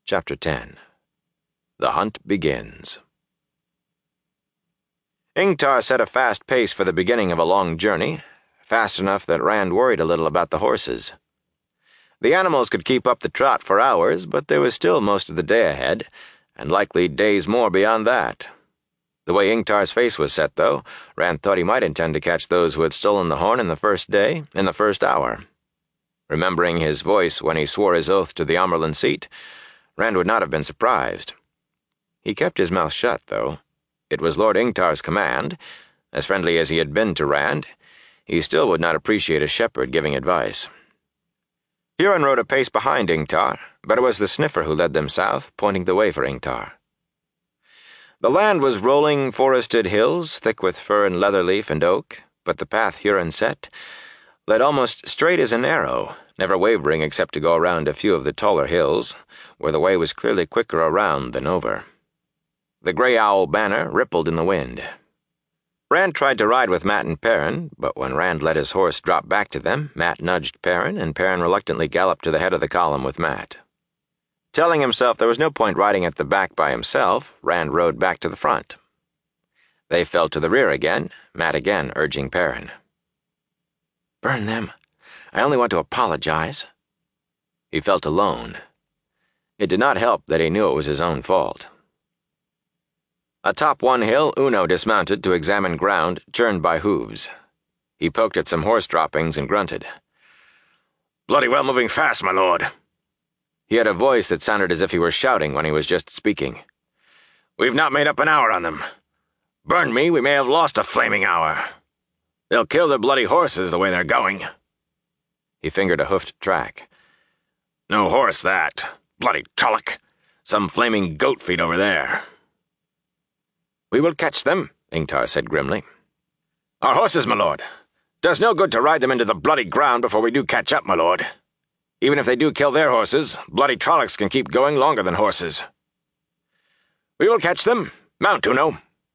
Chapter 10. The Hunt Begins. Ingtar set a fast pace for the beginning of a long journey, fast enough that Rand worried a little about the horses. The animals could keep up the trot for hours, but there was still most of the day ahead, and likely days more beyond that. The way Ingtar's face was set, though, Rand thought he might intend to catch those who had stolen the horn in the first day, in the first hour. Remembering his voice when he swore his oath to the Amyrlin seat, Rand would not have been surprised. He kept his mouth shut, though. It was Lord Ingtar's command. As friendly as he had been to Rand, he still would not appreciate a shepherd giving advice. Huron rode a pace behind Ingtar, but it was the sniffer who led them south, pointing the way for Ingtar. The land was rolling, forested hills, thick with fir and leatherleaf and oak, but the path Huron set led almost straight as an arrow, never wavering except to go around a few of the taller hills, where the way was clearly quicker around than over. The gray owl banner rippled in the wind. Rand tried to ride with Mat and Perrin, but when Rand let his horse drop back to them, Mat nudged Perrin, and Perrin reluctantly galloped to the head of the column with Mat. Telling himself there was no point riding at the back by himself, Rand rode back to the front. They fell to the rear again, Mat again urging Perrin. "Burn them. I only want to apologize." He felt alone. It did not help that he knew it was his own fault. Atop one hill, Uno dismounted to examine ground churned by hooves. He poked at some horse droppings and grunted. "Bloody well moving fast, my lord." He had a voice that sounded as if he were shouting when he was just speaking. "We've not made up an hour on them. Burn me, we may have lost a flaming hour. They'll kill their bloody horses the way they're going." He fingered a hoofed track. "No horse, that. Bloody Trolloc. Some flaming goat feet over there." "We will catch them," Ingtar said grimly. "Our horses, my lord. Does no good to ride them into the bloody ground before we do catch up, my lord. Even if they do kill their horses, bloody Trollocs can keep going longer than horses." "We will catch them. Mount, Uno."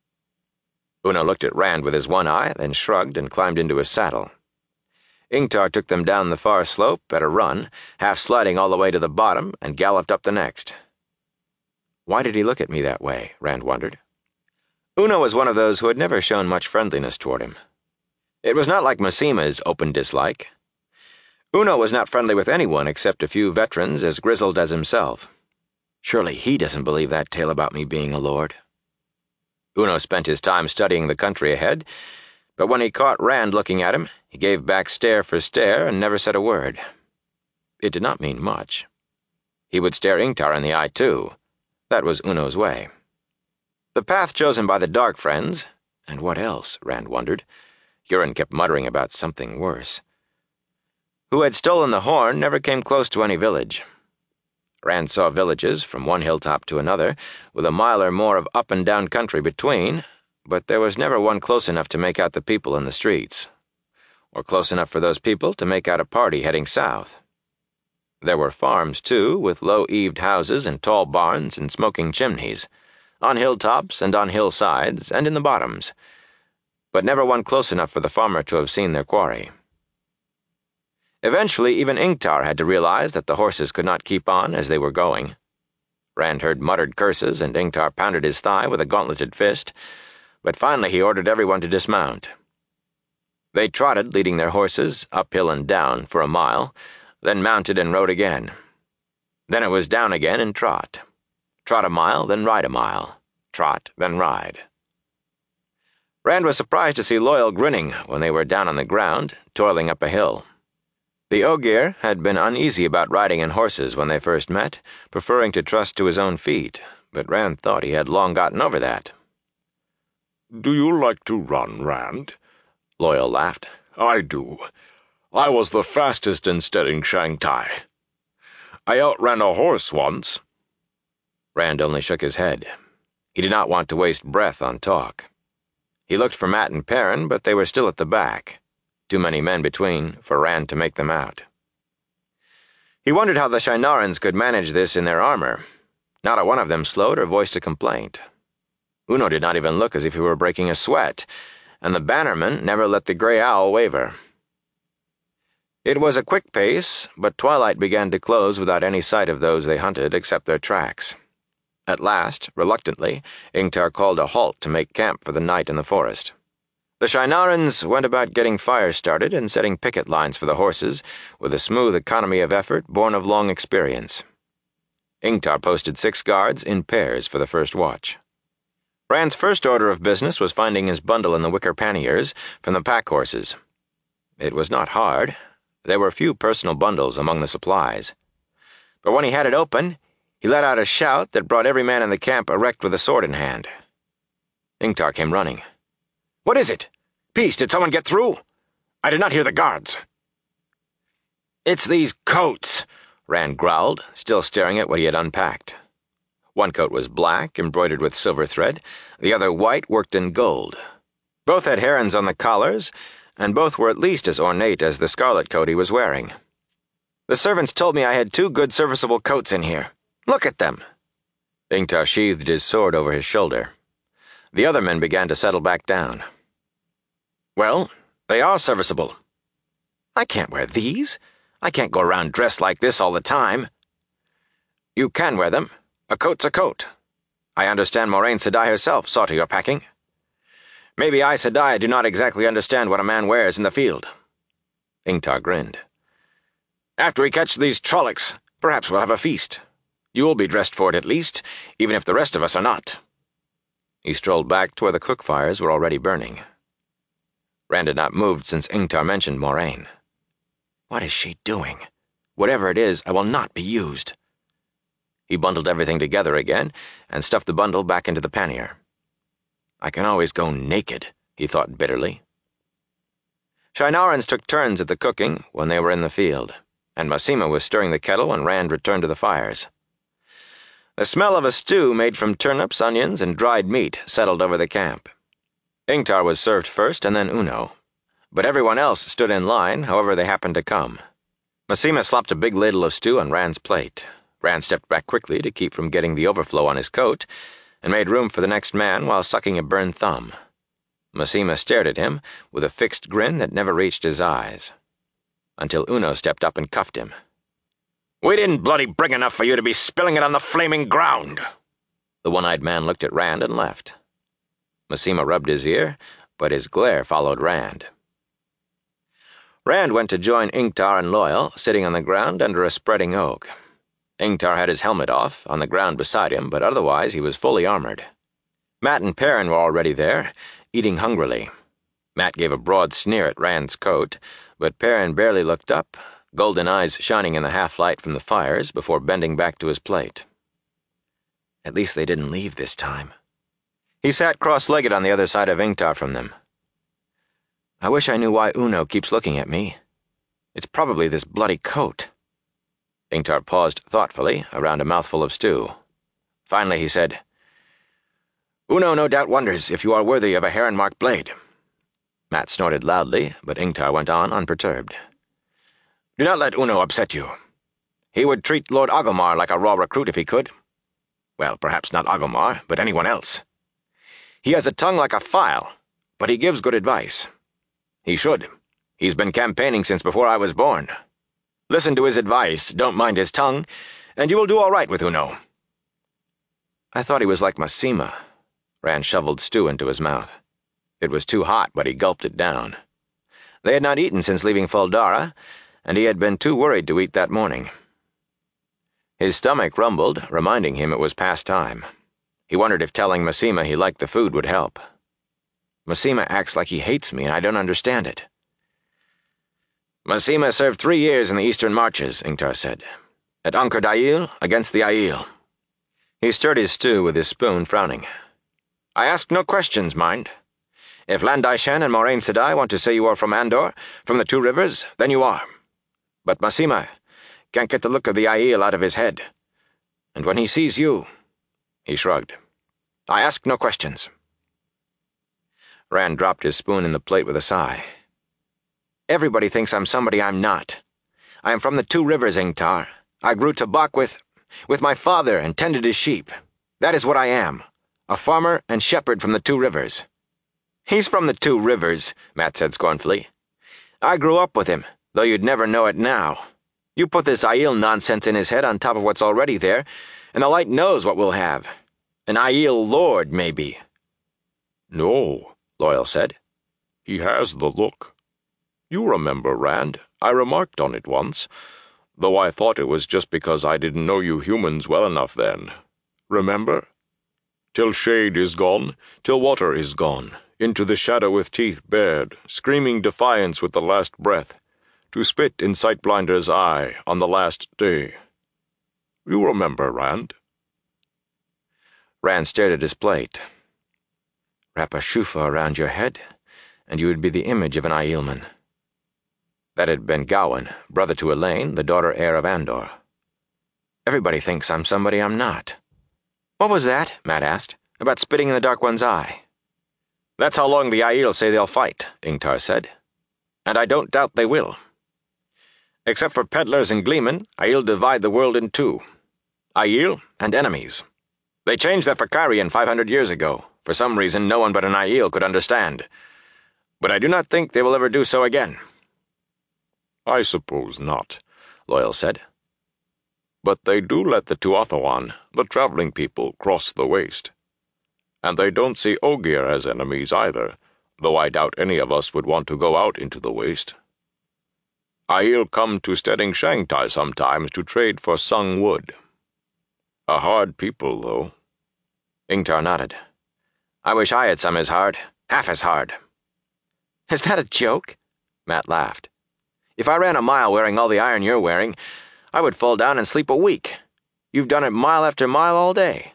Uno looked at Rand with his one eye, then shrugged and climbed into his saddle. Ingtar took them down the far slope at a run, half sliding all the way to the bottom, and galloped up the next. Why did he look at me that way? Rand wondered. Uno was one of those who had never shown much friendliness toward him. It was not like Massima's open dislike. Uno was not friendly with anyone except a few veterans as grizzled as himself. Surely he doesn't believe that tale about me being a lord. Uno spent his time studying the country ahead, but when he caught Rand looking at him, he gave back stare for stare and never said a word. It did not mean much. He would stare Ingtar in the eye, too. That was Uno's way. The path chosen by the Dark Friends, and what else, Rand wondered. Huron kept muttering about something worse. Who had stolen the horn never came close to any village. Rand saw villages from one hilltop to another, with a mile or more of up and down country between, but there was never one close enough to make out the people in the streets, or close enough for those people to make out a party heading south. There were farms, too, with low-eaved houses and tall barns and smoking chimneys, on hilltops and on hillsides and in the bottoms, but never one close enough for the farmer to have seen their quarry. Eventually, even Ingtar had to realize that the horses could not keep on as they were going. Rand heard muttered curses, and Ingtar pounded his thigh with a gauntleted fist, but finally he ordered everyone to dismount. They trotted, leading their horses, uphill and down, for a mile, then mounted and rode again. Then it was down again and trot. Trot a mile, then ride a mile. Trot, then ride. Rand was surprised to see Loyal grinning when they were down on the ground, toiling up a hill. The Ogier had been uneasy about riding in horses when they first met, preferring to trust to his own feet, but Rand thought he had long gotten over that. "Do you like to run, Rand?" Loyal laughed. "I do. I was the fastest in steading Shanghai. I outran a horse once." Rand only shook his head. He did not want to waste breath on talk. He looked for Mat and Perrin, but they were still at the back. Too many men between for Rand to make them out. He wondered how the Shienarans could manage this in their armor. Not a one of them slowed or voiced a complaint. Uno did not even look as if he were breaking a sweat, and the bannerman never let the gray owl waver. It was a quick pace, but twilight began to close without any sight of those they hunted except their tracks. At last, reluctantly, Ingtar called a halt to make camp for the night in the forest. The Shienarans went about getting fires started and setting picket lines for the horses with a smooth economy of effort born of long experience. Ingtar posted 6 guards in pairs for the first watch. Rand's first order of business was finding his bundle in the wicker panniers from the pack horses. It was not hard. There were few personal bundles among the supplies. But when he had it open, he let out a shout that brought every man in the camp erect with a sword in hand. Ingtar came running. "What is it? Peace, did someone get through? I did not hear the guards." "It's these coats," Rand growled, still staring at what he had unpacked. One coat was black, embroidered with silver thread, the other white, worked in gold. Both had herons on the collars, and both were at least as ornate as the scarlet coat he was wearing. "The servants told me I had 2 good serviceable coats in here. Look at them." Ingtar sheathed his sword over his shoulder. The other men began to settle back down. "Well, they are serviceable." "I can't wear these. I can't go around dressed like this all the time." "You can wear them. A coat's a coat. I understand Moraine Sedai herself saw to your packing. Maybe I, Sedai, do not exactly understand what a man wears in the field." Ingtar grinned. "After we catch these Trollocs, perhaps we'll have a feast. You will be dressed for it at least, even if the rest of us are not." He strolled back to where the cook fires were already burning. Rand had not moved since Ingtar mentioned Moraine. What is she doing? Whatever it is, I will not be used. He bundled everything together again and stuffed the bundle back into the pannier. I can always go naked, he thought bitterly. Shienarans took turns at the cooking when they were in the field, and Masema was stirring the kettle when Rand returned to the fires. The smell of a stew made from turnips, onions, and dried meat settled over the camp. Ingtar was served first and then Uno, but everyone else stood in line however they happened to come. Masema slopped a big ladle of stew on Rand's plate. Rand stepped back quickly to keep from getting the overflow on his coat, and made room for the next man while sucking a burned thumb. Masema stared at him with a fixed grin that never reached his eyes, until Uno stepped up and cuffed him. "We didn't bloody bring enough for you to be spilling it on the flaming ground." The one-eyed man looked at Rand and left. Masema rubbed his ear, but his glare followed Rand. Rand went to join Ingtar and Loial, sitting on the ground under a spreading oak. Ingtar had his helmet off, on the ground beside him, but otherwise he was fully armored. Mat and Perrin were already there, eating hungrily. Mat gave a broad sneer at Rand's coat, but Perrin barely looked up, golden eyes shining in the half-light from the fires before bending back to his plate. At least they didn't leave this time. He sat cross-legged on the other side of Ingtar from them. I wish I knew why Uno keeps looking at me. It's probably this bloody coat. Ingtar paused thoughtfully around a mouthful of stew. Finally he said, "Uno no doubt wonders if you are worthy of a heron-marked blade." Mat snorted loudly, but Ingtar went on unperturbed. "Do not let Uno upset you. He would treat Lord Agomar like a raw recruit if he could. Well, perhaps not Agomar, but anyone else. He has a tongue like a file, but he gives good advice. He should. He's been campaigning since before I was born. Listen to his advice, don't mind his tongue, and you will do all right with Uno." I thought he was like Masema. Rand shoveled stew into his mouth. It was too hot, but he gulped it down. They had not eaten since leaving Ful Dara, and he had been too worried to eat that morning. His stomach rumbled, reminding him it was past time. He wondered if telling Masema he liked the food would help. Masema acts like he hates me, and I don't understand it. "Masema served 3 years in the Eastern Marches," Ingtar said. "At Ankur Dayil, against the Aiel." He stirred his stew with his spoon, frowning. "I ask no questions, mind. If Lan Daishen and Moraine Sedai want to say you are from Andor, from the 2 rivers, then you are. But Masema can't get the look of the Aiel out of his head. And when he sees you—" He shrugged. "I ask no questions." Rand dropped his spoon in the plate with a sigh. "Everybody thinks I'm somebody I'm not. I am from the 2 rivers, Ingtar. I grew tobacco with my father and tended his sheep. That is what I am, a farmer and shepherd from the 2 rivers." "He's from the 2 rivers," Mat said scornfully. "I grew up with him. though you'd never know it now. You put this Aiel nonsense in his head on top of what's already there, and the light knows what we'll have. An Aiel lord, maybe." "No," Loyal said. "He has the look. You remember, Rand, I remarked on it once, though I thought it was just because I didn't know you humans well enough then. Remember? Till shade is gone, till water is gone, into the shadow with teeth bared, screaming defiance with the last breath, to spit in Sightblinder's eye on the last day. You remember, Rand?" Rand stared at his plate. Wrap a shufa around your head, and you would be the image of an Aielman. That had been Gawyn, brother to Elaine, the daughter heir of Andor. Everybody thinks I'm somebody I'm not. "What was that?" Mat asked. "About spitting in the Dark One's eye?" "That's how long the Aiel say they'll fight," Ingtar said. "And I don't doubt they will. Except for peddlers and gleemen, Aiel divide the world in two. Aiel and enemies. They changed that for Cairhien 500 years ago, for some reason no one but an Aiel could understand. But I do not think they will ever do so again." "I suppose not," Loyal said. "But they do let the Tuathawan, the traveling people, cross the waste. And they don't see Ogier as enemies either, though I doubt any of us would want to go out into the waste. Aiel come to Steading Shangtai sometimes to trade for Sung wood. A hard people, though." Ingtar nodded. "I wish I had some as hard, half as hard." "Is that a joke?" Mat laughed. "If I ran a mile wearing all the iron you're wearing, I would fall down and sleep a week. You've done it mile after mile all day."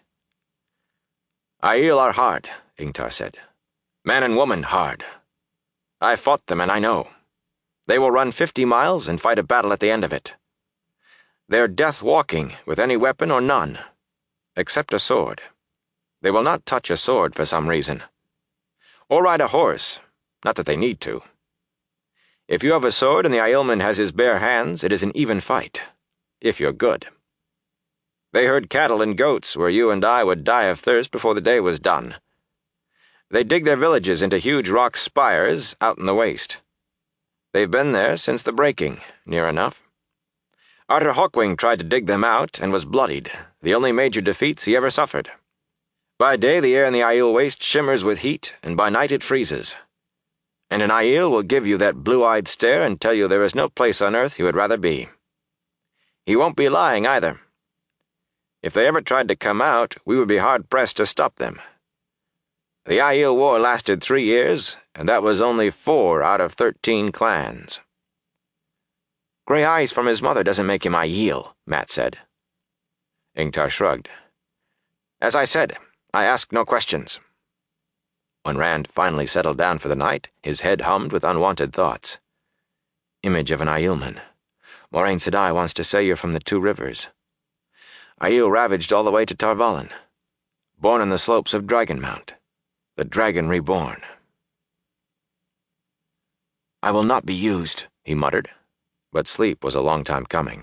"Aiel are hard," Ingtar said. "Man and woman hard. I fought them and I know. They will run 50 miles and fight a battle at the end of it. They're death walking, with any weapon or none, except a sword. They will not touch a sword for some reason. Or ride a horse, not that they need to. If you have a sword and the Aielman has his bare hands, it is an even fight, if you're good. They herd cattle and goats where you and I would die of thirst before the day was done. They dig their villages into huge rock spires out in the waste. They've been there since the breaking, near enough. Arthur Hawkwing tried to dig them out and was bloodied, the only major defeats he ever suffered. By day the air in the Aiel waste shimmers with heat, and by night it freezes. And an Aiel will give you that blue-eyed stare and tell you there is no place on earth he would rather be. He won't be lying either. If they ever tried to come out, we would be hard-pressed to stop them. The Aiel War lasted 3 years, and that was only 4 out of 13 clans." "Gray eyes from his mother doesn't make him Aiel," Mat said. Ingtar shrugged. "As I said, I ask no questions." When Rand finally settled down for the night, his head hummed with unwanted thoughts. Image of an Aielman. Moraine Sedai wants to say you're from the Two Rivers. Aiel ravaged all the way to Tar Valon. Born on the slopes of Dragonmount. The dragon reborn. "I will not be used," he muttered, but sleep was a long time coming.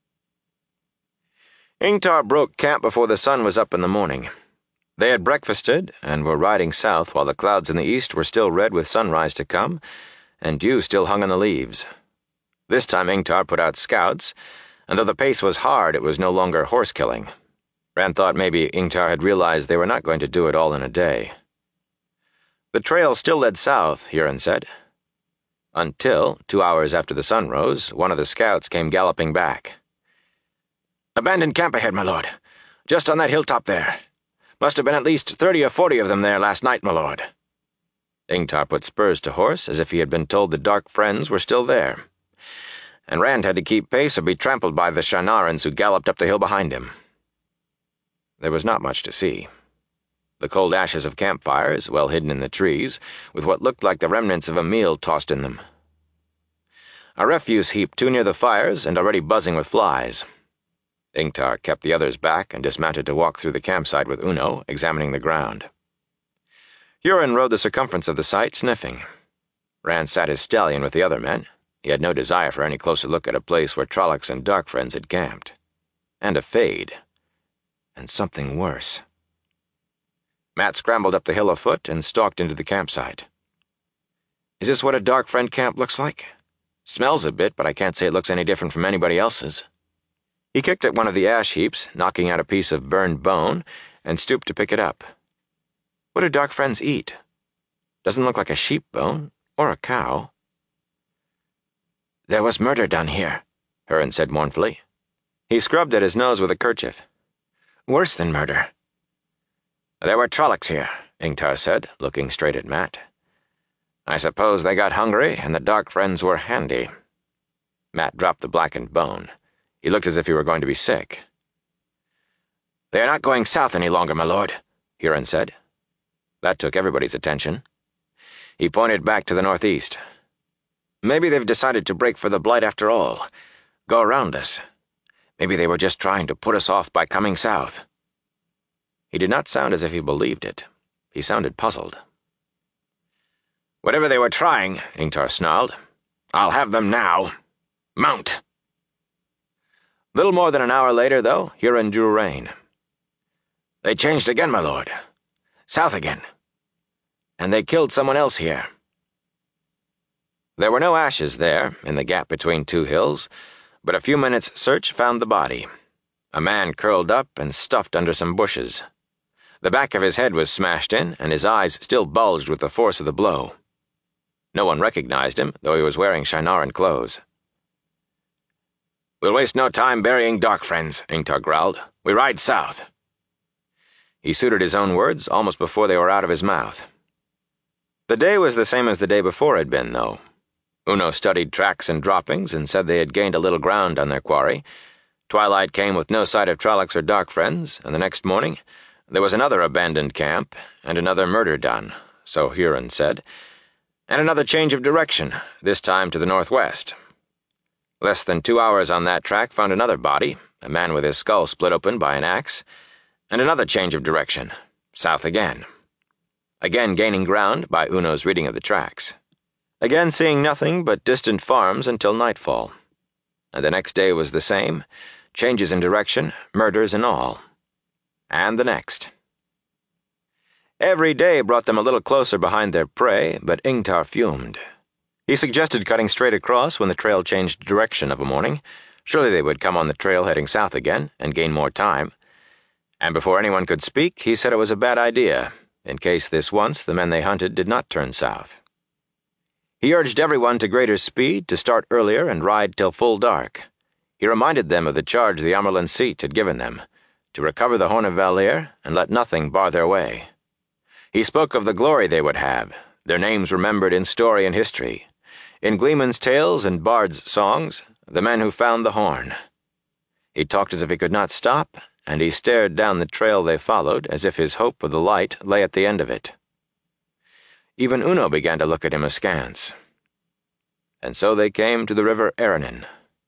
Ingtar broke camp before the sun was up in the morning. They had breakfasted and were riding south while the clouds in the east were still red with sunrise to come, and dew still hung on the leaves. This time Ingtar put out scouts, and though the pace was hard, it was no longer horse-killing. Rand thought maybe Ingtar had realized they were not going to do it all in a day. The trail still led south, Huron said. Until, 2 hours after the sun rose, one of the scouts came galloping back. "Abandoned camp ahead, my lord. Just on that hilltop there. Must have been at least 30 or 40 of them there last night, my lord." Ingtar put spurs to horse as if he had been told the Dark Friends were still there. And Rand had to keep pace or be trampled by the Shanarans who galloped up the hill behind him. There was not much to see. The cold ashes of campfires, well hidden in the trees, with what looked like the remnants of a meal tossed in them. A refuse heap too near the fires and already buzzing with flies. Ingtar kept the others back and dismounted to walk through the campsite with Uno, examining the ground. Huron rode the circumference of the site, sniffing. Rand sat his stallion with the other men. He had no desire for any closer look at a place where Trollocs and Dark Friends had camped. And a fade. And something worse. Mat scrambled up the hill afoot and stalked into the campsite. "Is this what a Dark Friend camp looks like? Smells a bit, but I can't say it looks any different from anybody else's." He kicked at one of the ash heaps, knocking out a piece of burned bone, and stooped to pick it up. "What do dark friends eat? Doesn't look like a sheep bone, or a cow." "There was murder done here," Hurin said mournfully. He scrubbed at his nose with a kerchief. "Worse than murder." "There were Trollocs here," Ingtar said, looking straight at Matt. "I suppose they got hungry, and the dark friends were handy." Matt dropped the blackened bone. He looked as if he were going to be sick. "They are not going south any longer, my lord," Hurin said. That took everybody's attention. He pointed back to the northeast. "Maybe they've decided to break for the Blight after all. Go around us. Maybe they were just trying to put us off by coming south." He did not sound as if he believed it. He sounded puzzled. "Whatever they were trying," Ingtar snarled, "I'll have them now. Mount!" Little more than an hour later, though, Hurin drew rein. "They changed again, my lord. South again. And they killed someone else here." There were no ashes there, in the gap between two hills, but a few minutes' search found the body. A man curled up and stuffed under some bushes. The back of his head was smashed in, and his eyes still bulged with the force of the blow. No one recognized him, though he was wearing Shienaran clothes. "We'll waste no time burying dark friends," Ingtar growled. "We ride south." He suited his own words almost before they were out of his mouth. The day was the same as the day before had been, though. Uno studied tracks and droppings and said they had gained a little ground on their quarry. Twilight came with no sight of Trollocs or dark friends, and the next morning there was another abandoned camp and another murder done, so Hurin said, and another change of direction, this time to the northwest. Less than 2 hours on that track found another body, a man with his skull split open by an axe, and another change of direction, south again. Again gaining ground by Uno's reading of the tracks. Again seeing nothing but distant farms until nightfall. And the next day was the same, changes in direction, murders and all. And the next. Every day brought them a little closer behind their prey, but Ingtar fumed. He suggested cutting straight across when the trail changed direction of a morning. Surely they would come on the trail heading south again, and gain more time. And before anyone could speak, he said it was a bad idea, in case this once the men they hunted did not turn south. He urged everyone to greater speed, to start earlier and ride till full dark. He reminded them of the charge the Amerlin Seat had given them, to recover the Horn of Valere and let nothing bar their way. He spoke of the glory they would have, their names remembered in story and history, in gleemen's tales and bards' songs, the men who found the horn. He talked as if he could not stop, and he stared down the trail they followed as if his hope of the light lay at the end of it. Even Uno began to look at him askance. And so they came to the river Aranin.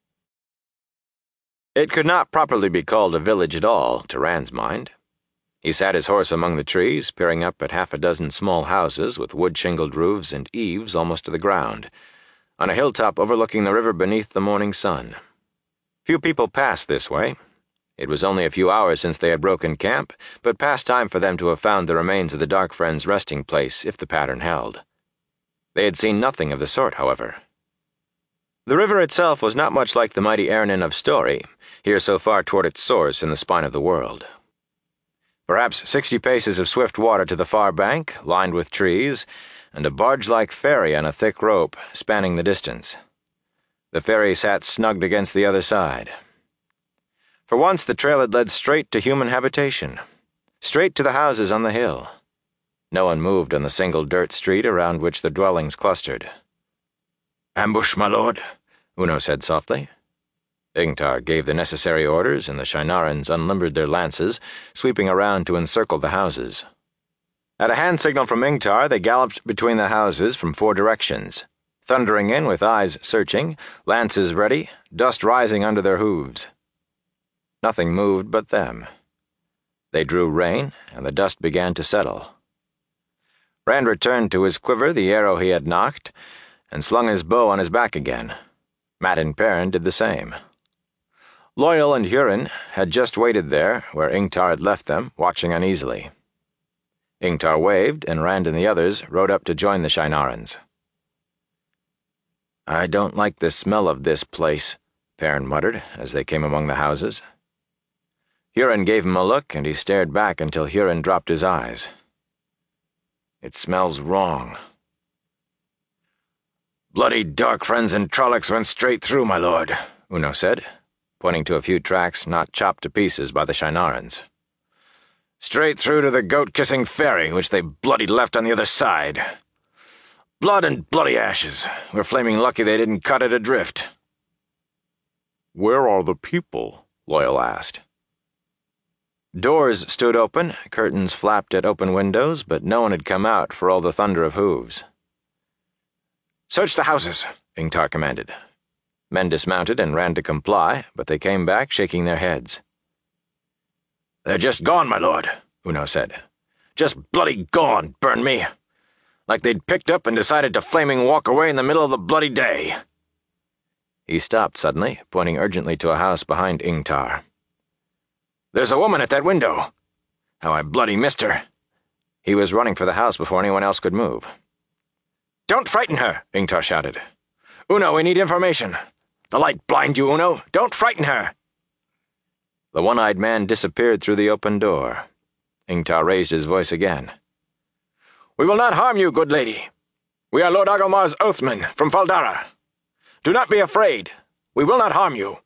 It could not properly be called a village at all, to Rand's mind. He sat his horse among the trees, peering up at 6 small houses with wood-shingled roofs and eaves almost to the ground, on a hilltop overlooking the river beneath the morning sun. Few people passed this way. It was only a few hours since they had broken camp, but past time for them to have found the remains of the Dark Friends' resting place if the pattern held. They had seen nothing of the sort, however. The river itself was not much like the mighty Aranin of story, here so far toward its source in the spine of the world. Perhaps 60 paces of swift water to the far bank, lined with trees, and a barge-like ferry on a thick rope spanning the distance. The ferry sat snugged against the other side. For once the trail had led straight to human habitation, straight to the houses on the hill. No one moved on the single dirt street around which the dwellings clustered. "Ambush, my lord," Uno said softly. Ingtar gave the necessary orders, and the Shienarans unlimbered their lances, sweeping around to encircle the houses. At a hand signal from Ingtar, they galloped between the houses from 4 directions, thundering in with eyes searching, lances ready, dust rising under their hooves. Nothing moved but them. They drew rein, and the dust began to settle. Rand returned to his quiver the arrow he had knocked, and slung his bow on his back again. Matt and Perrin did the same. Loial and Hurin had just waited there, where Ingtar had left them, watching uneasily. Ingtar waved, and Rand and the others rode up to join the Shienarans. "I don't like the smell of this place," Perrin muttered as they came among the houses. Huron gave him a look, and he stared back until Huron dropped his eyes. "It smells wrong." "Bloody dark friends and Trollocs went straight through, my lord," Uno said, pointing to a few tracks not chopped to pieces by the Shienarans. "Straight through to the goat-kissing ferry, which they bloody left on the other side. Blood and bloody ashes. We're flaming lucky they didn't cut it adrift." "Where are the people?" Loyal asked. Doors stood open, curtains flapped at open windows, but no one had come out for all the thunder of hooves. "Search the houses," Ingtar commanded. Men dismounted and ran to comply, but they came back shaking their heads. "They're just gone, my lord," Uno said. "Just bloody gone, burn me. Like they'd picked up and decided to flaming walk away in the middle of the bloody day." He stopped suddenly, pointing urgently to a house behind Ingtar. "There's a woman at that window. How I bloody missed her." He was running for the house before anyone else could move. "Don't frighten her," Ingtar shouted. "Uno, we need information. The light blind you, Uno. Don't frighten her." The one-eyed man disappeared through the open door. Ingtar raised his voice again. "We will not harm you, good lady. We are Lord Agelmar's oathsmen from Faldara. Do not be afraid. We will not harm you."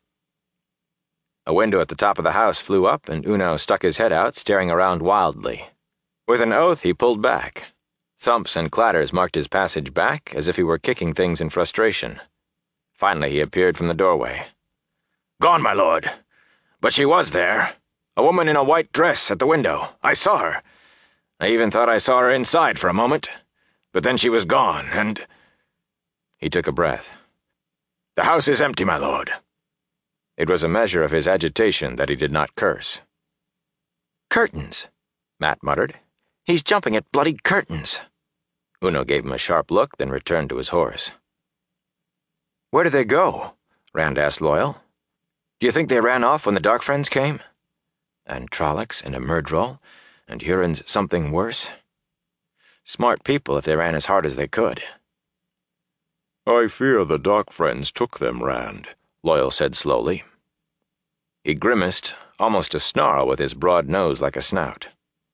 A window at the top of the house flew up, and Uno stuck his head out, staring around wildly. With an oath, he pulled back. Thumps and clatters marked his passage back, as if he were kicking things in frustration. Finally, he appeared from the doorway. "Gone, my lord. But she was there. A woman in a white dress at the window. I saw her. I even thought I saw her inside for a moment. But then she was gone, and—" He took a breath. "The house is empty, my lord." It was a measure of his agitation that he did not curse. "Curtains," Matt muttered. "He's jumping at bloody curtains." Uno gave him a sharp look, then returned to his horse. "Where did they go?" Rand asked Loyal. "Do you think they ran off when the Dark Friends came? And Trollocs and a Myrddraal, and Huron's something worse? Smart people if they ran as hard as they could." "I fear the Dark Friends took them, Rand," Loyal said slowly. He grimaced, almost a snarl with his broad nose like a snout.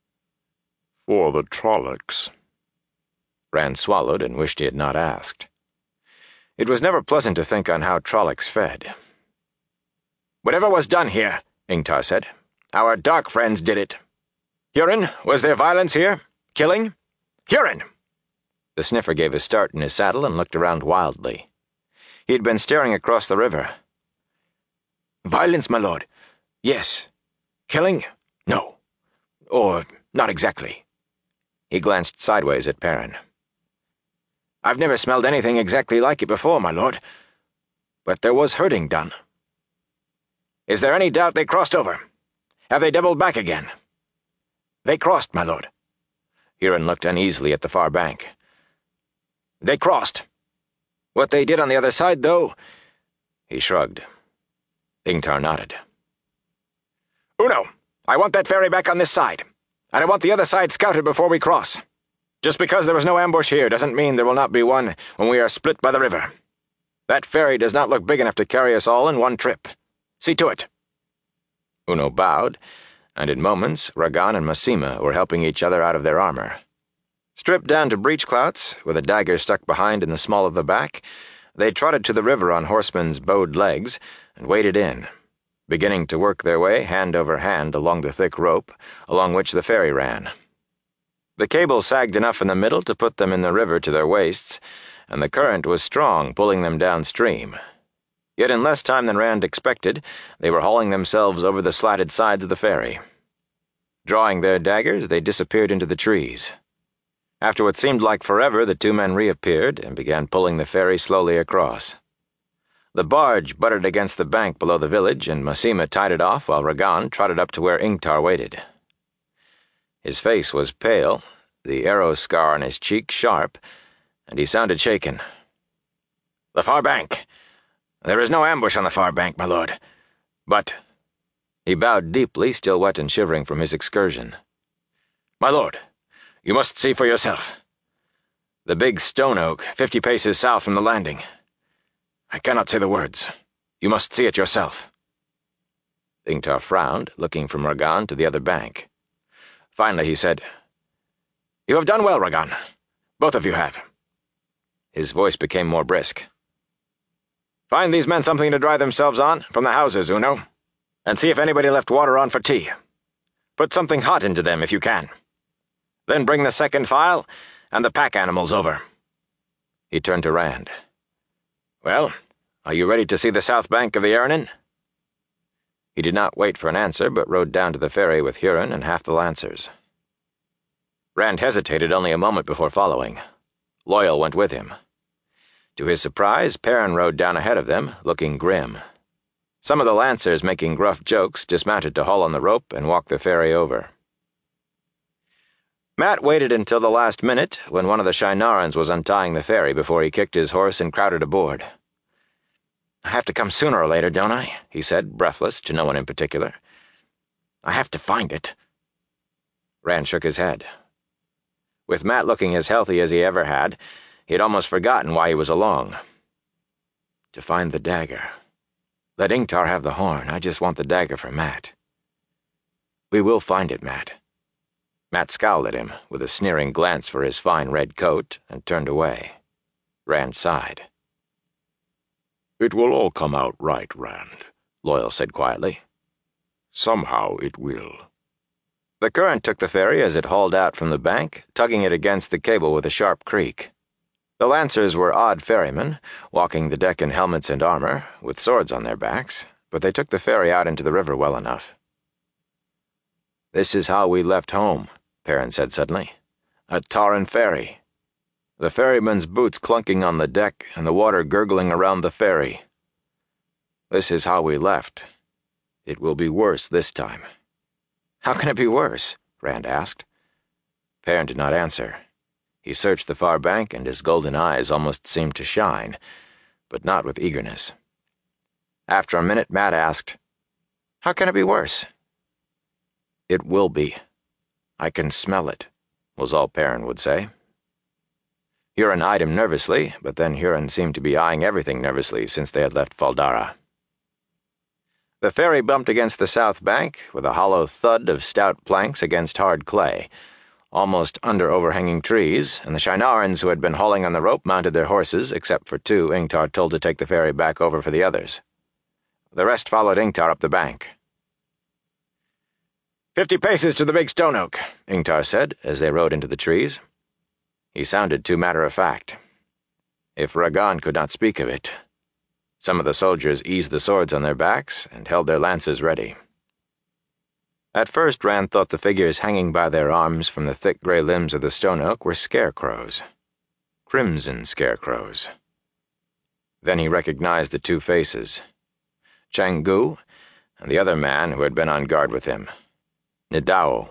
"For the Trollocs." Rand swallowed and wished he had not asked. It was never pleasant to think on how Trollocs fed. "Whatever was done here," Ingtar said, "our Dark Friends did it. Huron, was there violence here? Killing? Huron!" The sniffer gave a start in his saddle and looked around wildly. He had been staring across the river. "Violence, my lord. Yes. Killing? No. Or not exactly." He glanced sideways at Perrin. "I've never smelled anything exactly like it before, my lord. But there was hurting done." "Is there any doubt they crossed over? Have they doubled back again?" "They crossed, my lord." Huron looked uneasily at the far bank. "They crossed. What they did on the other side, though—" He shrugged. Ingtar nodded. "Uno, I want that ferry back on this side, and I want the other side scouted before we cross. Just because there was no ambush here doesn't mean there will not be one when we are split by the river. That ferry does not look big enough to carry us all in one trip. See to it." Uno bowed, and in moments Ragan and Masima were helping each other out of their armor. Stripped down to breechclouts, with a dagger stuck behind in the small of the back, they trotted to the river on horsemen's bowed legs and waded in, beginning to work their way hand over hand along the thick rope along which the ferry ran. The cable sagged enough in the middle to put them in the river to their waists, and the current was strong, pulling them downstream. Yet in less time than Rand expected, they were hauling themselves over the slatted sides of the ferry. Drawing their daggers, they disappeared into the trees. After what seemed like forever, the two men reappeared and began pulling the ferry slowly across. The barge butted against the bank below the village, and Masima tied it off while Ragan trotted up to where Ingtar waited. His face was pale, the arrow scar on his cheek sharp, and he sounded shaken. "The far bank. There is no ambush on the far bank, my lord. But—" He bowed deeply, still wet and shivering from his excursion. "My lord, you must see for yourself. The big stone oak, 50 paces south from the landing. I cannot say the words. You must see it yourself. Ingtar frowned, looking from Ragan to the other bank. Finally he said, You have done well, Ragan. Both of you have. His voice became more brisk. Find these men something to dry themselves on from the houses, Uno, and see if anybody left water on for tea. Put something hot into them if you can. Then bring the second file and the pack animals over. He turned to Rand. Well, are you ready to see the south bank of the Aranon? He did not wait for an answer, but rode down to the ferry with Huron and half the Lancers. Rand hesitated only a moment before following. Loyal went with him. To his surprise, Perrin rode down ahead of them, looking grim. Some of the Lancers, making gruff jokes, dismounted to haul on the rope and walk the ferry over. Matt waited until the last minute, when one of the Shienarans was untying the ferry before he kicked his horse and crowded aboard. I have to come sooner or later, don't I? He said, breathless, to no one in particular. I have to find it. Rand shook his head. With Matt looking as healthy as he ever had, he had almost forgotten why he was along. To find the dagger. Let Ingtar have the horn. I just want the dagger for Matt. We will find it, Matt. Matt scowled at him, with a sneering glance for his fine red coat, and turned away. Rand sighed. It will all come out right, Rand, Loyal said quietly. Somehow it will. The current took the ferry as it hauled out from the bank, tugging it against the cable with a sharp creak. The Lancers were odd ferrymen, walking the deck in helmets and armor, with swords on their backs, but they took the ferry out into the river well enough. This is how we left home, Perrin said suddenly. A Tauren ferry. The ferryman's boots clunking on the deck and the water gurgling around the ferry. This is how we left. It will be worse this time. How can it be worse? Rand asked. Perrin did not answer. He searched the far bank, and his golden eyes almost seemed to shine, but not with eagerness. After a minute, Matt asked, How can it be worse? It will be. I can smell it, was all Perrin would say. Huron eyed him nervously, but then Huron seemed to be eyeing everything nervously since they had left Fal Dara. The ferry bumped against the south bank, with a hollow thud of stout planks against hard clay, almost under overhanging trees, and the Shienarans who had been hauling on the rope mounted their horses, except for two Ingtar told to take the ferry back over for the others. The rest followed Ingtar up the bank. 50 paces to the big stone oak, Ingtar said, as they rode into the trees. He sounded too matter-of-fact. If Ragan could not speak of it. Some of the soldiers eased the swords on their backs and held their lances ready. At first Rand thought the figures hanging by their arms from the thick gray limbs of the stone oak were scarecrows. Crimson scarecrows. Then he recognized the two faces. Changgu, and the other man who had been on guard with him. Nidao.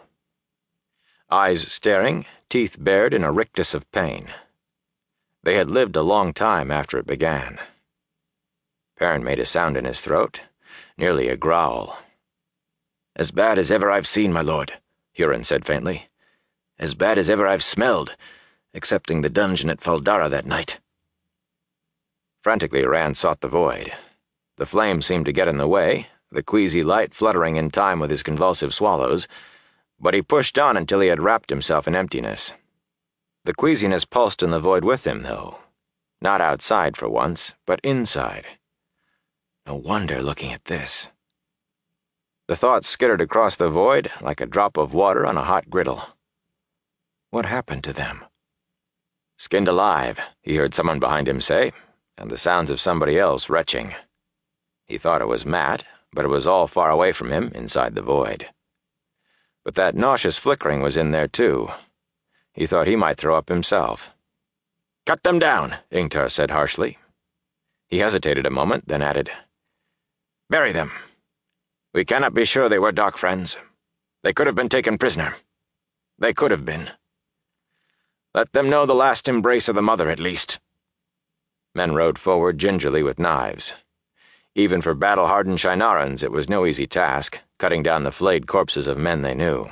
Eyes staring, teeth bared in a rictus of pain. They had lived a long time after it began. Perrin made a sound in his throat, nearly a growl. As bad as ever I've seen, my lord, Huron said faintly. As bad as ever I've smelled, excepting the dungeon at Fal Dara that night. Frantically, Rand sought the void. The flame seemed to get in the way, the queasy light fluttering in time with his convulsive swallows, but he pushed on until he had wrapped himself in emptiness. The queasiness pulsed in the void with him, though. Not outside for once, but inside. No wonder looking at this. The thought skittered across the void like a drop of water on a hot griddle. What happened to them? Skinned alive, he heard someone behind him say, and the sounds of somebody else retching. He thought it was Matt, but it was all far away from him, inside the void. But that nauseous flickering was in there too. He thought he might throw up himself. Cut them down, Ingtar said harshly. He hesitated a moment, then added, Bury them. We cannot be sure they were Doc friends. They could have been taken prisoner. They could have been. Let them know the last embrace of the mother, at least. Men rode forward gingerly with knives. Even for battle-hardened Shienarans, it was no easy task, cutting down the flayed corpses of men they knew.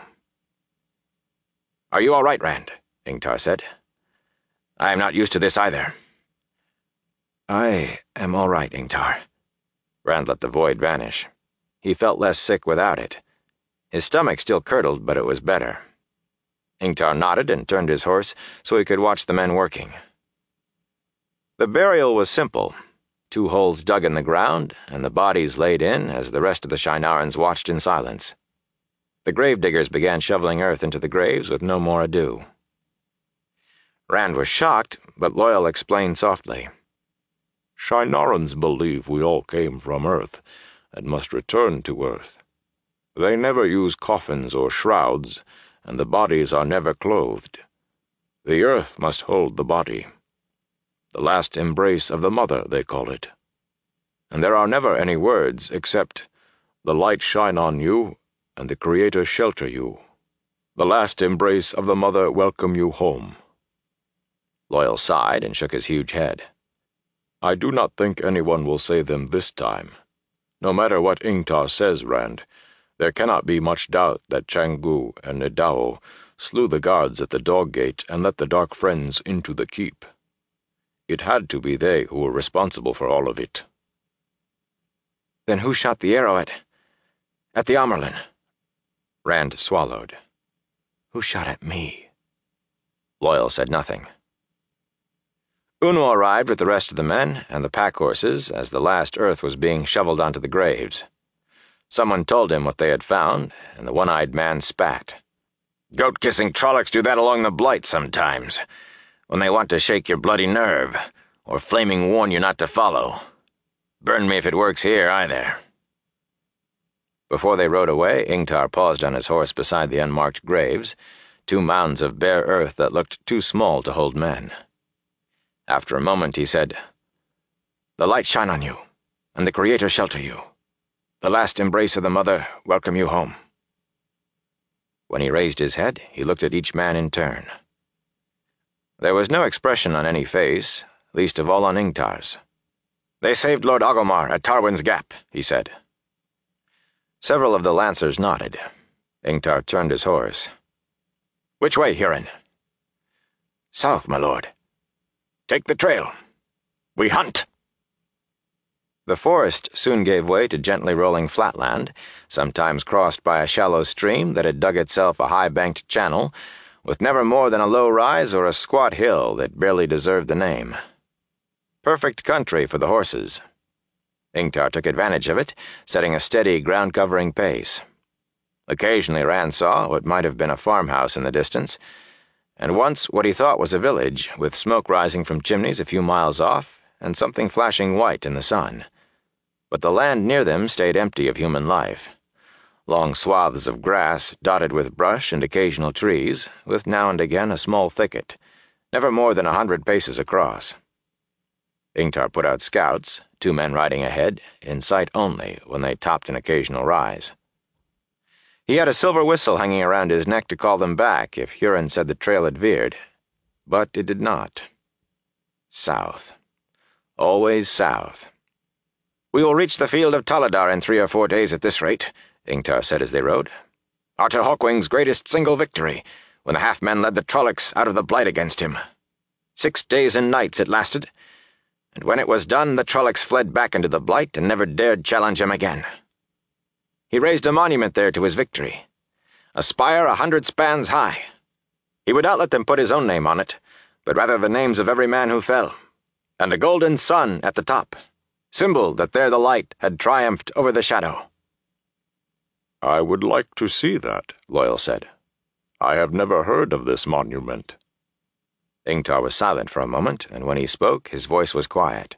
Are you all right, Rand? Ingtar said. I am not used to this either. I am all right, Ingtar. Rand let the void vanish. He felt less sick without it. His stomach still curdled, but it was better. Ingtar nodded and turned his horse so he could watch the men working. The burial was simple. 2 holes dug in the ground, and the bodies laid in as the rest of the Shienarans watched in silence. The gravediggers began shoveling earth into the graves with no more ado. Rand was shocked, but Loial explained softly. Shienarans believe we all came from Earth and must return to Earth. They never use coffins or shrouds, and the bodies are never clothed. The Earth must hold the body. The last embrace of the mother, they call it. And there are never any words except, "The light shine on you, and the Creator shelter you. The last embrace of the mother welcome you home." Loial sighed and shook his huge head. "I do not think anyone will say them this time. No matter what Ingtar says, Rand, there cannot be much doubt that Changgu and Nidao slew the guards at the Dog Gate and let the Dark Friends into the keep. It had to be they who were responsible for all of it." Then who shot the arrow at the Amyrlin? Rand swallowed. Who shot at me? Loial said nothing. Uno arrived with the rest of the men and the pack horses as the last earth was being shoveled onto the graves. Someone told him what they had found, and the one-eyed man spat. "Goat-kissing Trollocs do that along the Blight sometimes, when they want to shake your bloody nerve, or flaming warn you not to follow. Burn me if it works here, either." Before they rode away, Ingtar paused on his horse beside the unmarked graves, 2 mounds of bare earth that looked too small to hold men. After a moment he said, "The light shine on you, and the Creator shelter you. The last embrace of the mother welcome you home." When he raised his head, he looked at each man in turn. There was no expression on any face, least of all on Ingtar's. "They saved Lord Agomar at Tarwin's Gap," he said. Several of the lancers nodded. Ingtar turned his horse. "Which way, Huron?" "South, my lord." "Take the trail. We hunt." The forest soon gave way to gently rolling flatland, sometimes crossed by a shallow stream that had dug itself a high-banked channel, with never more than a low rise or a squat hill that barely deserved the name. Perfect country for the horses. Ingtar took advantage of it, setting a steady ground-covering pace. Occasionally Rand saw what might have been a farmhouse in the distance, and once what he thought was a village, with smoke rising from chimneys a few miles off and something flashing white in the sun. But the land near them stayed empty of human life. Long swaths of grass dotted with brush and occasional trees, with now and again a small thicket, never more than 100 paces across. Ingtar put out scouts, 2 men riding ahead, in sight only when they topped an occasional rise. He had a silver whistle hanging around his neck to call them back if Huron said the trail had veered, but it did not. South. Always south. "We will reach the field of Taladar in 3 or 4 days at this rate," Ingtar said as they rode. "Artur Hawkwing's greatest single victory, when the half-men led the Trollocs out of the Blight against him. 6 days and nights it lasted, and when it was done the Trollocs fled back into the Blight and never dared challenge him again. He raised a monument there to his victory, a spire 100 spans high. He would not let them put his own name on it, but rather the names of every man who fell, and a golden sun at the top, symbol that there the light had triumphed over the shadow." "I would like to see that," Loial said. "I have never heard of this monument." Ingtar was silent for a moment, and when he spoke, his voice was quiet.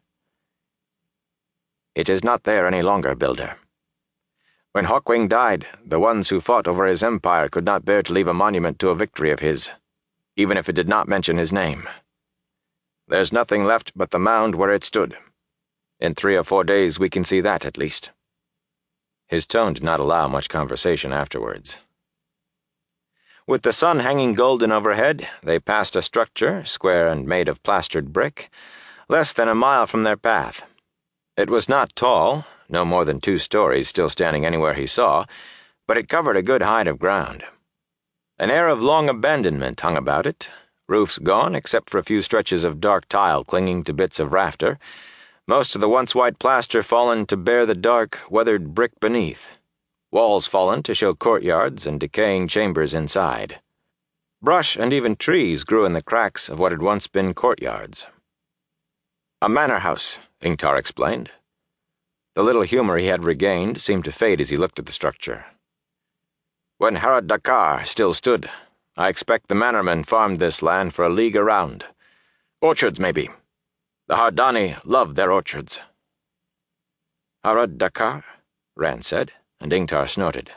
"It is not there any longer, Builder. When Hawkwing died, the ones who fought over his empire could not bear to leave a monument to a victory of his, even if it did not mention his name. There's nothing left but the mound where it stood. In 3 or 4 days we can see that, at least." His tone did not allow much conversation afterwards. With the sun hanging golden overhead, they passed a structure, square and made of plastered brick, less than a mile from their path. It was not tall, no more than 2 stories still standing anywhere he saw, but it covered a good height of ground. An air of long abandonment hung about it, roofs gone except for a few stretches of dark tile clinging to bits of rafter, Most of the once white plaster fallen to bare the dark, weathered brick beneath. Walls fallen to show courtyards and decaying chambers inside. Brush and even trees grew in the cracks of what had once been courtyards. A manor house, Ingtar explained. The little humor he had regained seemed to fade as he looked at the structure. When Harad Dakar still stood, I expect the manormen farmed this land for a league around. Orchards, maybe. The Hardani loved their orchards. Harad Dakar? Rand said, and Ingtar snorted.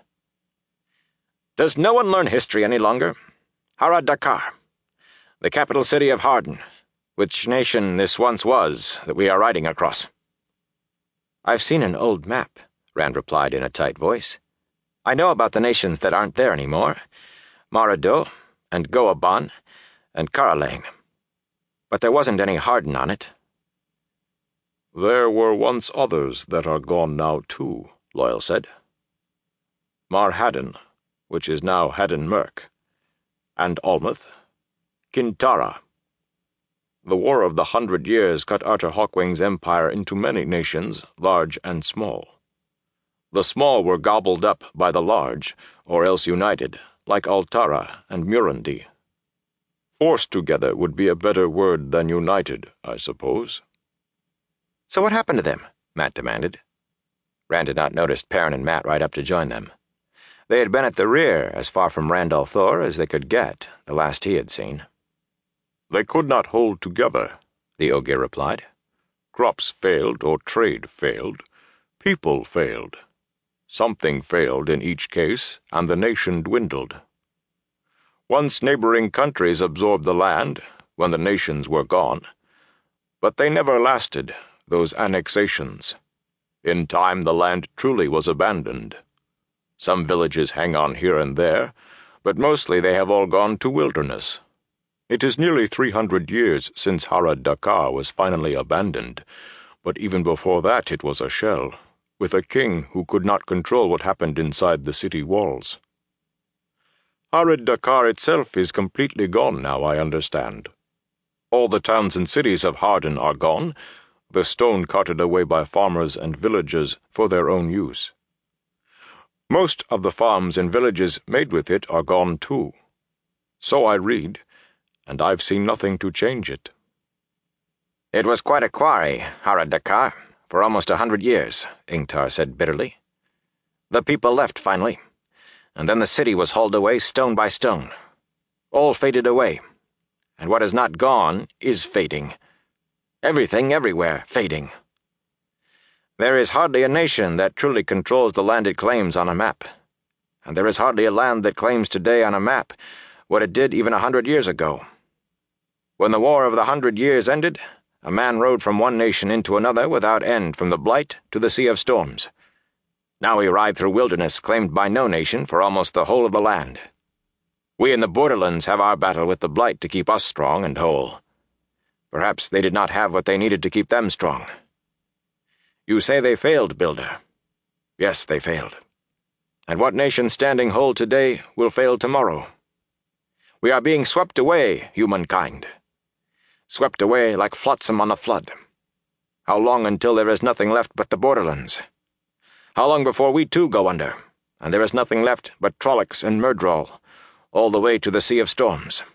Does no one learn history any longer? Harad Dakar, the capital city of Harden, which nation this once was that we are riding across. I've seen an old map, Rand replied in a tight voice. I know about the nations that aren't there anymore. Marado, and Goaban, and Karalane. But there wasn't any Harden on it. There were once others that are gone now too, Loyal said. Marhaden, which is now Haden Merk, and Almuth, Kintara. The War of the 100 Years cut Arthur Hawkwing's empire into many nations, large and small. The small were gobbled up by the large, or else united, like Altara and Murundi. Forced together would be a better word than united, I suppose. So what happened to them? Matt demanded. Rand had not noticed Perrin and Matt ride up to join them. They had been at the rear, as far from Randall Thor as they could get, the last he had seen. They could not hold together, the Ogier replied. Crops failed or trade failed. People failed. Something failed in each case, and the nation dwindled. Once neighboring countries absorbed the land, when the nations were gone. But they never lasted, those annexations. In time the land truly was abandoned. Some villages hang on here and there, but mostly they have all gone to wilderness. It is nearly 300 years since Harad Dakar was finally abandoned, but even before that it was a shell, with a king who could not control what happened inside the city walls. Harad Dakar itself is completely gone now, I understand. All the towns and cities of Harden are gone, the stone carted away by farmers and villagers for their own use. Most of the farms and villages made with it are gone too. So I read, and I've seen nothing to change it. It was quite a quarry, Harad Dakar, for almost 100 years, Ingtar said bitterly. The people left finally, and then the city was hauled away stone by stone. All faded away, and what is not gone is fading. Everything everywhere fading. There is hardly a nation that truly controls the land it claims on a map, and there is hardly a land that claims today on a map what it did even 100 years ago. When the War of the 100 Years ended, a man rode from one nation into another without end from the Blight to the Sea of Storms. Now we ride through wilderness claimed by no nation for almost the whole of the land. We in the borderlands have our battle with the Blight to keep us strong and whole. Perhaps they did not have what they needed to keep them strong. You say they failed, Builder. Yes, they failed. And what nation standing whole today will fail tomorrow? We are being swept away, humankind. Swept away like flotsam on a flood. How long until there is nothing left but the borderlands? How long before we too go under, and there is nothing left but Trollocs and Myrddraal, all the way to the Sea of Storms?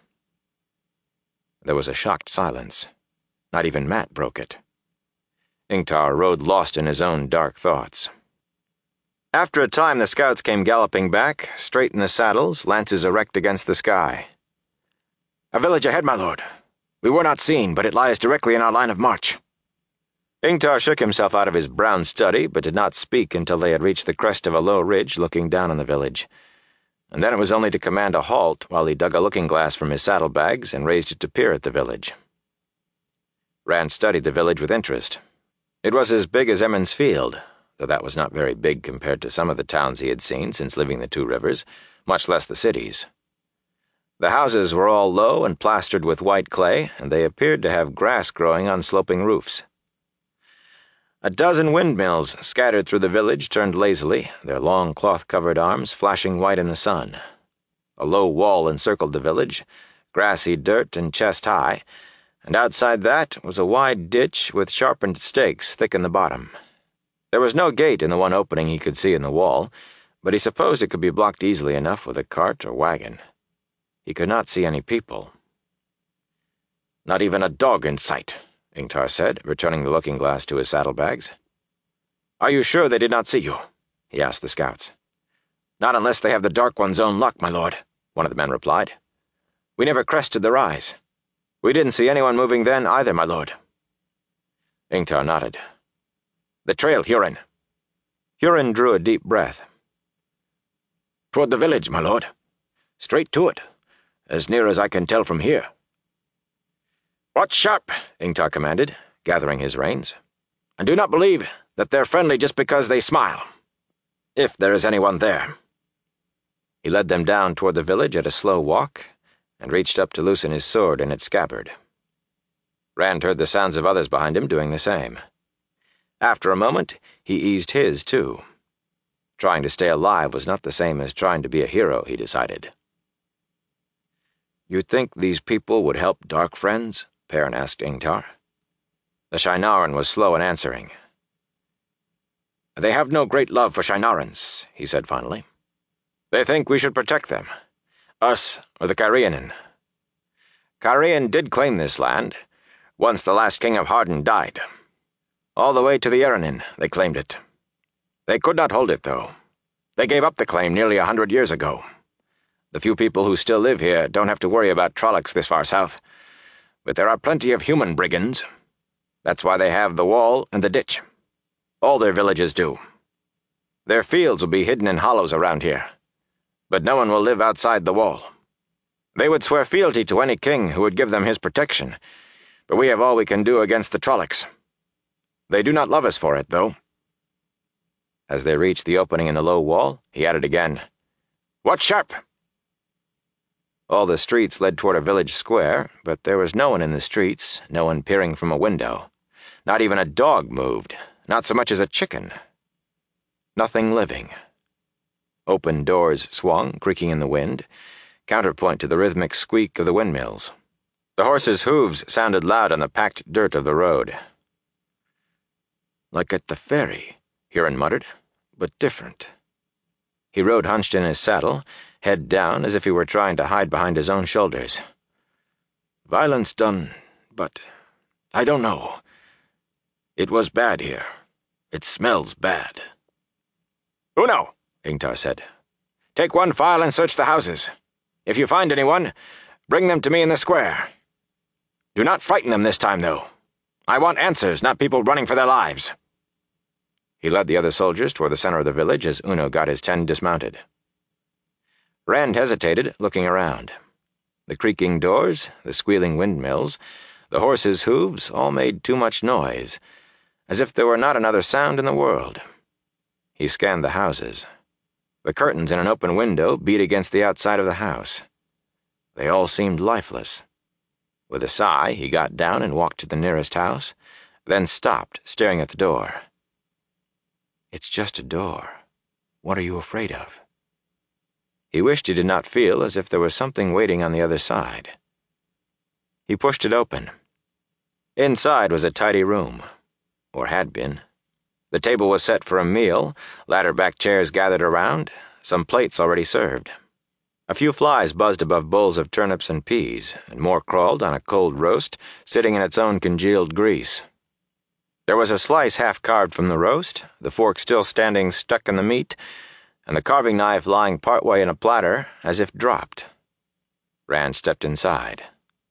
There was a shocked silence. Not even Matt broke it. Ingtar rode lost in his own dark thoughts. After a time the scouts came galloping back, straight in the saddles, lances erect against the sky. A village ahead, my lord. We were not seen, but it lies directly in our line of march. Ingtar shook himself out of his brown study, but did not speak until they had reached the crest of a low ridge looking down on the village. And then it was only to command a halt while he dug a looking-glass from his saddlebags and raised it to peer at the village. Rand studied the village with interest. It was as big as Emmons Field, though that was not very big compared to some of the towns he had seen since leaving the Two Rivers, much less the cities. The houses were all low and plastered with white clay, and they appeared to have grass growing on sloping roofs. A dozen windmills scattered through the village turned lazily, their long cloth-covered arms flashing white in the sun. A low wall encircled the village, grassy dirt and chest-high, and outside that was a wide ditch with sharpened stakes thick in the bottom. There was no gate in the one opening he could see in the wall, but he supposed it could be blocked easily enough with a cart or wagon. He could not see any people. "Not even a dog in sight," Ingtar said, returning the looking-glass to his saddlebags. "Are you sure they did not see you?" he asked the scouts. "Not unless they have the Dark One's own luck, my lord," one of the men replied. "We never crested the rise. We didn't see anyone moving then either, my lord." Ingtar nodded. "The trail, Hurin." Hurin drew a deep breath. "Toward the village, my lord. Straight to it, as near as I can tell from here." "Watch sharp," Ingtar commanded, gathering his reins. "And do not believe that they're friendly just because they smile. If there is anyone there." He led them down toward the village at a slow walk and reached up to loosen his sword in its scabbard. Rand heard the sounds of others behind him doing the same. After a moment, he eased his, too. Trying to stay alive was not the same as trying to be a hero, he decided. "You think these people would help Dark Friends?" Perrin asked Ingtar. The Shienaran was slow in answering. "They have no great love for Shienarans," he said finally. "They think we should protect them. Us or the Cairhienin. Cairhien did claim this land, once the last king of Harden died. All the way to the Erenin, they claimed it. They could not hold it, though. They gave up the claim nearly 100 years ago. The few people who still live here don't have to worry about Trollocs this far south. But there are plenty of human brigands. That's why they have the wall and the ditch. All their villages do. Their fields will be hidden in hollows around here. But no one will live outside the wall. They would swear fealty to any king who would give them his protection, but we have all we can do against the Trollocs. They do not love us for it, though." As they reached the opening in the low wall, he added again, "Watch sharp!" All the streets led toward a village square, but there was no one in the streets, no one peering from a window. Not even a dog moved, not so much as a chicken. Nothing living. Open doors swung, creaking in the wind, counterpoint to the rhythmic squeak of the windmills. The horses' hooves sounded loud on the packed dirt of the road. "Like at the ferry," Hurin muttered, "but different." He rode hunched in his saddle, head down as if he were trying to hide behind his own shoulders. "Violence done, but I don't know. It was bad here. It smells bad." "Uno," Ingtar said. "Take one file and search the houses. If you find anyone, bring them to me in the square. Do not frighten them this time, though. I want answers, not people running for their lives." He led the other soldiers toward the center of the village as Uno got his 10 dismounted. Rand hesitated, looking around. The creaking doors, the squealing windmills, the horses' hooves all made too much noise, as if there were not another sound in the world. He scanned the houses. The curtains in an open window beat against the outside of the house. They all seemed lifeless. With a sigh, he got down and walked to the nearest house, then stopped, staring at the door. "It's just a door. What are you afraid of?" He wished he did not feel as if there was something waiting on the other side. He pushed it open. Inside was a tidy room, or had been. The table was set for a meal, ladder-back chairs gathered around, some plates already served. A few flies buzzed above bowls of turnips and peas, and more crawled on a cold roast, sitting in its own congealed grease. There was a slice half-carved from the roast, the fork still standing stuck in the meat, and the carving knife lying partway in a platter, as if dropped. Rand stepped inside.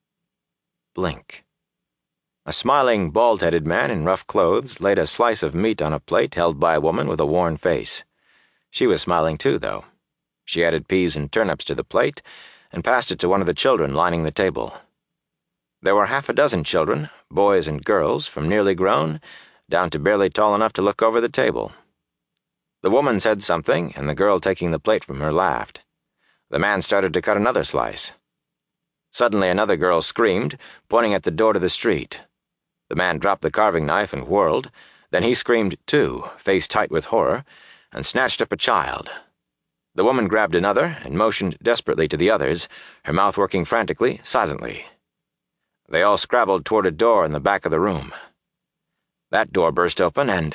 Blink. A smiling, bald-headed man in rough clothes laid a slice of meat on a plate held by a woman with a worn face. She was smiling too, though. She added peas and turnips to the plate and passed it to one of the children lining the table. There were 6 children, boys and girls, from nearly grown down to barely tall enough to look over the table. The woman said something, and the girl taking the plate from her laughed. The man started to cut another slice. Suddenly another girl screamed, pointing at the door to the street. The man dropped the carving knife and whirled. Then he screamed too, face tight with horror, and snatched up a child. The woman grabbed another and motioned desperately to the others, her mouth working frantically, silently. They all scrabbled toward a door in the back of the room. That door burst open and...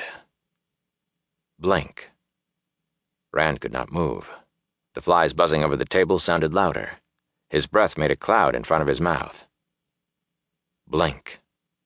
Blink. Rand could not move. The flies buzzing over the table sounded louder. His breath made a cloud in front of his mouth. Blink.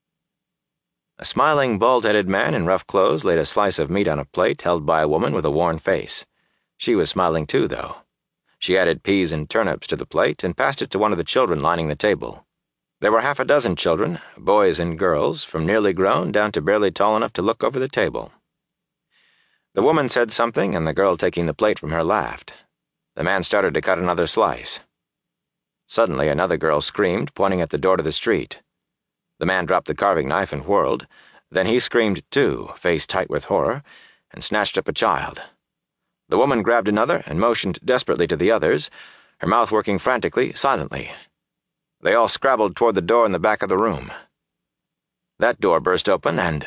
A smiling, bald-headed man in rough clothes laid a slice of meat on a plate held by a woman with a worn face. She was smiling too, though. She added peas and turnips to the plate and passed it to one of the children lining the table. There were half a dozen children, boys and girls, from nearly grown down to barely tall enough to look over the table. The woman said something, and the girl taking the plate from her laughed. The man started to cut another slice. Suddenly, another girl screamed, pointing at the door to the street. The man dropped the carving knife and whirled. Then he screamed too, face tight with horror, and snatched up a child. The woman grabbed another and motioned desperately to the others, her mouth working frantically, silently. They all scrabbled toward the door in the back of the room. That door burst open and...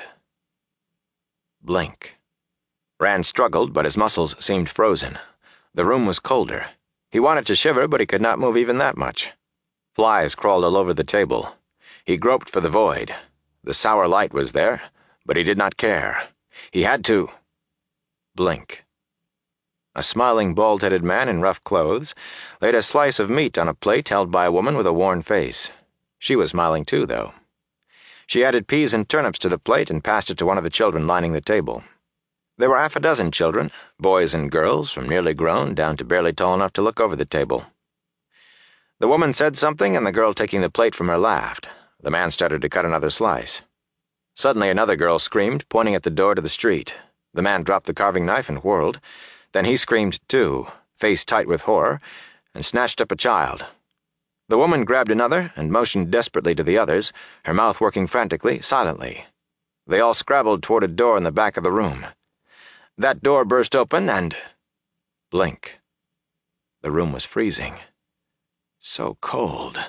Blink. Rand struggled, but his muscles seemed frozen. The room was colder. He wanted to shiver, but he could not move even that much. Flies crawled all over the table. He groped for the void. The sour light was there, but he did not care. He had to... blink. A smiling, bald-headed man in rough clothes laid a slice of meat on a plate held by a woman with a worn face. She was smiling too, though. She added peas and turnips to the plate and passed it to one of the children lining the table. There were half a dozen children, boys and girls, from nearly grown down to barely tall enough to look over the table. The woman said something, and the girl taking the plate from her laughed. The man started to cut another slice. Suddenly, another girl screamed, pointing at the door to the street. The man dropped the carving knife and whirled. Then he screamed too, face tight with horror, and snatched up a child. The woman grabbed another and motioned desperately to the others, her mouth working frantically, silently. They all scrabbled toward a door in the back of the room. That door burst open and... blink. The room was freezing. So cold.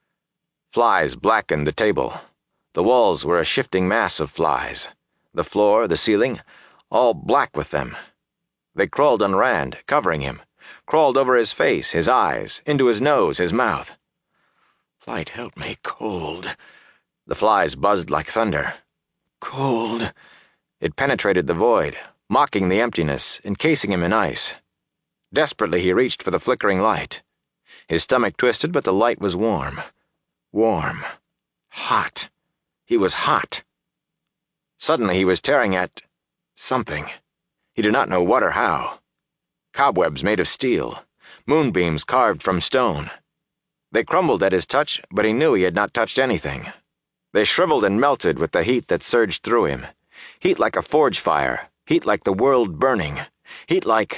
Flies blackened the table. The walls were a shifting mass of flies. The floor, the ceiling, all black with them. They crawled on Rand, covering him, crawled over his face, his eyes, into his nose, his mouth. Light, help me, cold. The flies buzzed like thunder. Cold. It penetrated the void, mocking the emptiness, encasing him in ice. Desperately he reached for the flickering light. His stomach twisted, but the light was warm. Warm. Hot. He was hot. Suddenly he was tearing at... something. He did not know what or how. Cobwebs made of steel. Moonbeams carved from stone. They crumbled at his touch, but he knew he had not touched anything. They shriveled and melted with the heat that surged through him. Heat like a forge fire. Heat like the world burning. Heat like...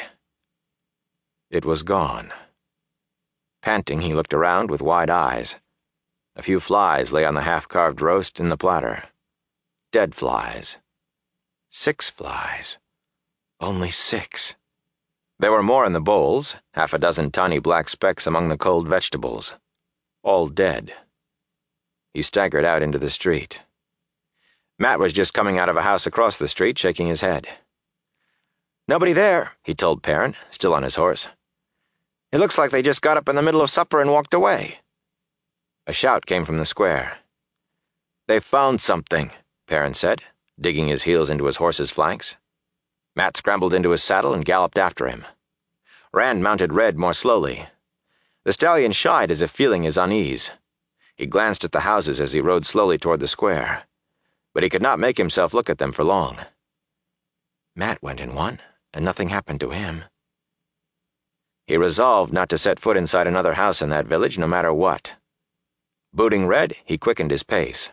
It was gone. Panting, he looked around with wide eyes. A few flies lay on the half-carved roast in the platter. Dead flies. 6 flies. Only 6. There were more in the bowls, half a dozen tiny black specks among the cold vegetables. All dead. He staggered out into the street. Matt was just coming out of a house across the street, shaking his head. "Nobody there," he told Perrin, still on his horse. "It looks like they just got up in the middle of supper and walked away." A shout came from the square. "They found something," Perrin said, digging his heels into his horse's flanks. Matt scrambled into his saddle and galloped after him. Rand mounted Red more slowly. The stallion shied as if feeling his unease. He glanced at the houses as he rode slowly toward the square, but he could not make himself look at them for long. Matt went in one, and nothing happened to him. He resolved not to set foot inside another house in that village, no matter what. Booting Red, he quickened his pace.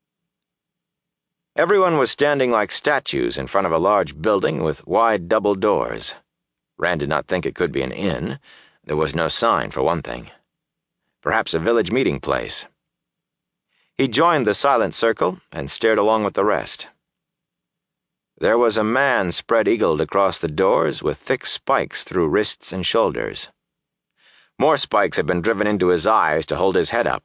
Everyone was standing like statues in front of a large building with wide double doors. Rand did not think it could be an inn. There was no sign, for one thing. Perhaps a village meeting place. He joined the silent circle and stared along with the rest. There was a man spread-eagled across the doors with thick spikes through wrists and shoulders. More spikes had been driven into his eyes to hold his head up.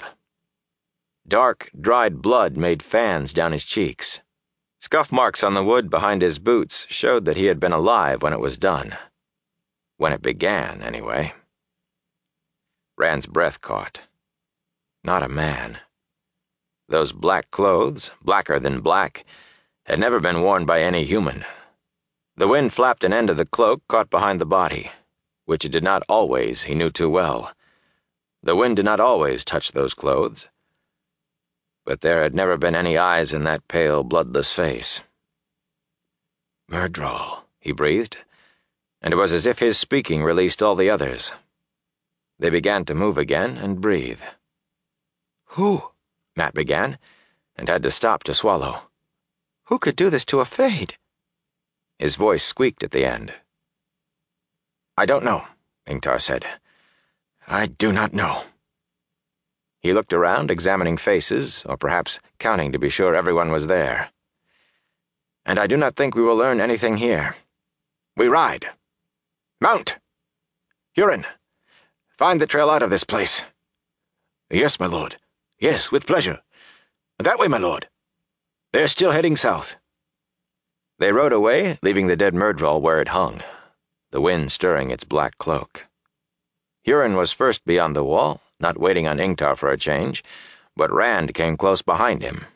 Dark, dried blood made fans down his cheeks. Scuff marks on the wood behind his boots showed that he had been alive when it was done. When it began, anyway. Rand's breath caught. Not a man. Those black clothes, blacker than black, had never been worn by any human. The wind flapped an end of the cloak caught behind the body, which it did not always, he knew too well. The wind did not always touch those clothes. But there had never been any eyes in that pale, bloodless face. "Myrddraal," he breathed, and it was as if his speaking released all the others. They began to move again and breathe. "Who?" Matt began, and had to stop to swallow. "Who could do this to a Fade?" His voice squeaked at the end. "I don't know," Ingtar said. "I do not know." He looked around, examining faces, or perhaps counting to be sure everyone was there. "And I do not think we will learn anything here. We ride. Mount! Huron, find the trail out of this place." "Yes, my lord. Yes, with pleasure. That way, my lord. They are still heading south." They rode away, leaving the dead Myrddraal where it hung, the wind stirring its black cloak. Huron was first beyond the wall, not waiting on Ingtar for a change, but Rand came close behind him,